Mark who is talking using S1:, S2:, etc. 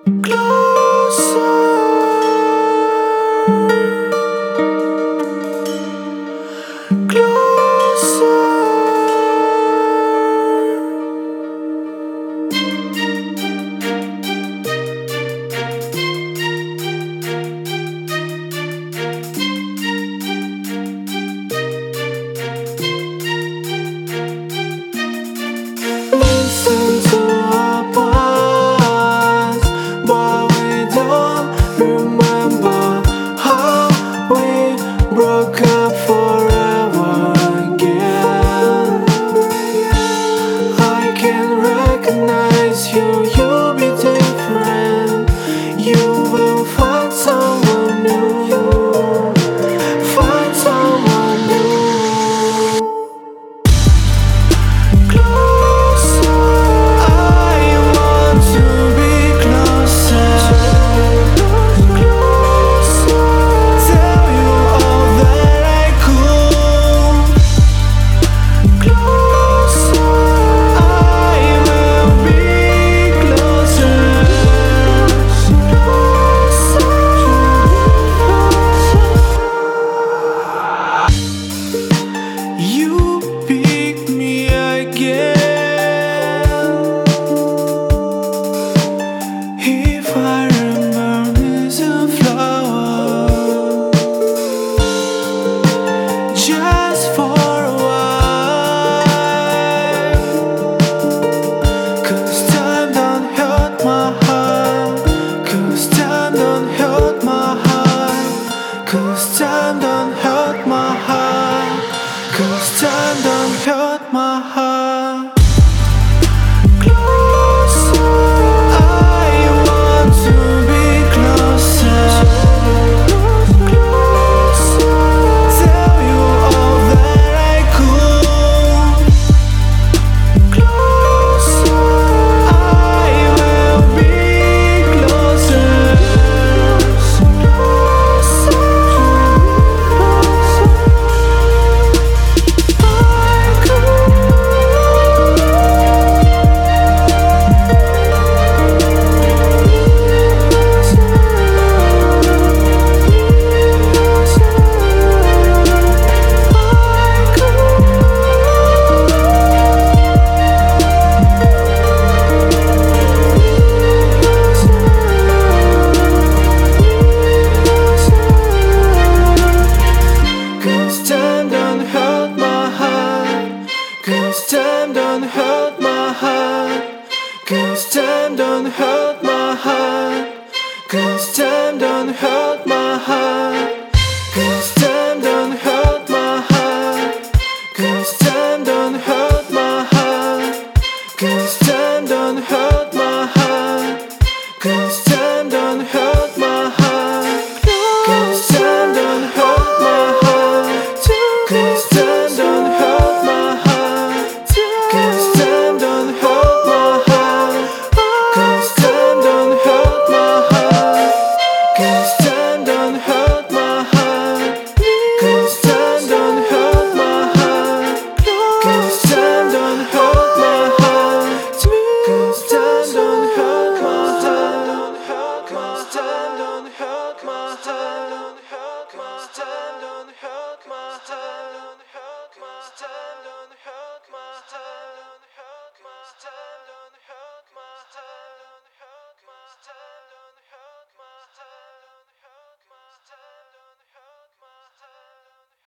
S1: Listen to our past, but we don't remember how we broke up forever again. I can recognize you, you'll be different. You will find someone new. Find someone new. You pick me again. If I remember as a flower, just for a while, 'cause time don't hurt my heart, 'cause time don't hurt my heart, 'cause time don't hurt my heart, 'cause time don't hurt my heart. Closer, I want to be closer. Closer, tell you all that I could. Closer, I will be closer. Cause time don't hurt my heart, 'cause time don't hurt my heart, 'cause time don't hurt my heart, 'cause time don't hurt my heart, 'cause time don't hurt my heart, 'cause time don't hurt my heart, 'cause time don't hurt my heart, 'cause time don't hurt my heart, 'cause time don't hurt my heart, 'cause time don't hurt my heart, 'cause time don't hurt my heart, 'cause time don't hurt my heart, 'cause time don't hurt my heart, 'cause time don't hurt my heart, 'cause time don't hurt my heart, 'cause time don't hurt my heart, 'cause time don't hurt.